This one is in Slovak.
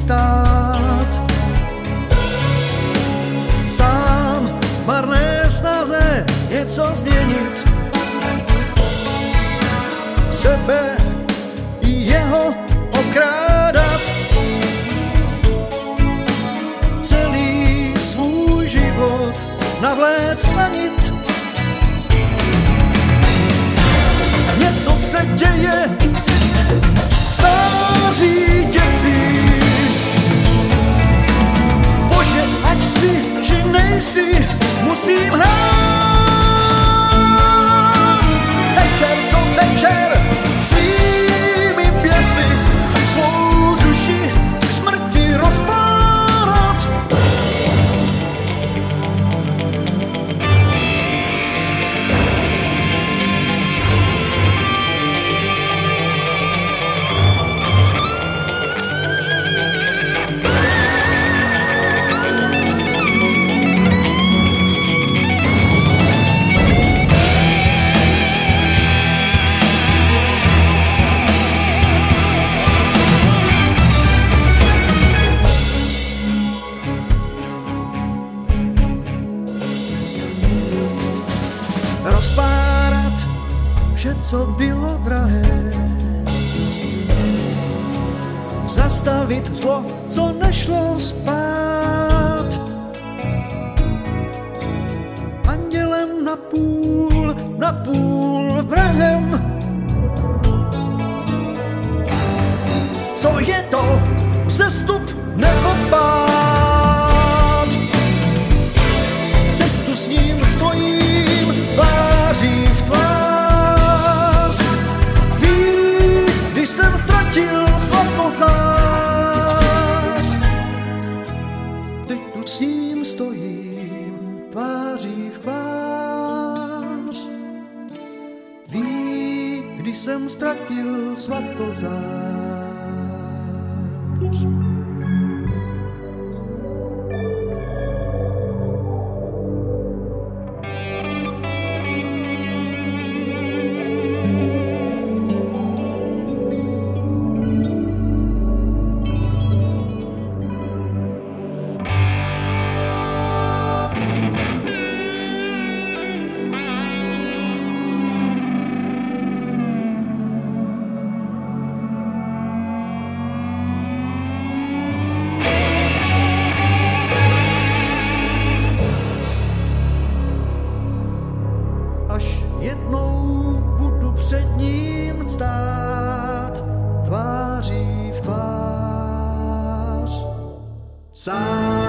stát. Sám marné snaze něco změnit, sebe i jeho okrádat. Celý svůj život navléct na nit. Něco se děje, stáří děsí. Bože, ať si, či nejsi, musím hrát. Večer co večer, svými běsy, svou duši k smrti rozpárat. Rozpárat vše, co bylo drahé, zastavit zlo, co nešlo spát. Andělem na půl vrahem. Co je to, vzestup nebo pád? Teď tu s ním stojím, tváří v tvář. Ví, když jsem ztratil svatozář. Teď tu s ním stojím, tváří v tvář. Ví, když jsem ztratil svatozář. Až jednou budu před ním stát, tváří v tvář. Sám